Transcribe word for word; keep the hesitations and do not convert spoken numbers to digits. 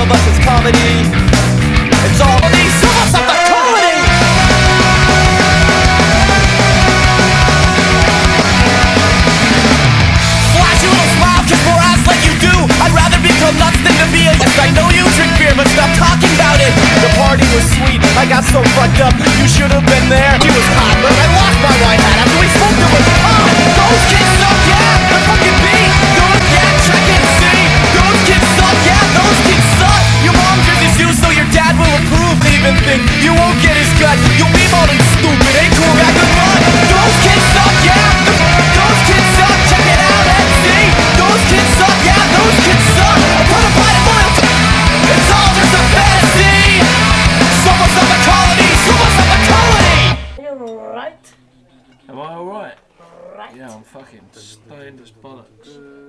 of us is comedy. It's all of these, some of us are the comedy. Flashy little smile, kiss more ass like you do. I'd rather become nuts than to be a yes. I know you drink beer, but stop talking about it. The party was sweet, I got so fucked up. You should have been there. She was hot, but I lost my white hat after we smoked it was hot. Those kids suck, yeah. The fucking beat, good, yeah. Check and see. Those kids suck, yeah. Those kids suck. Your mom dresses you so your dad will approve. Even think you won't get his cut. You'll be more than stupid. Ain't cool, got good luck. Those kids suck, yeah. Those kids suck. Check it out and see. Those kids suck, yeah. Those kids suck. Put a bite of loyalty. It's all just a fantasy. Some of us are the colony. Some of us are the colony. You're right. Am I alright? Right. Yeah, I'm fucking stoned as bollocks.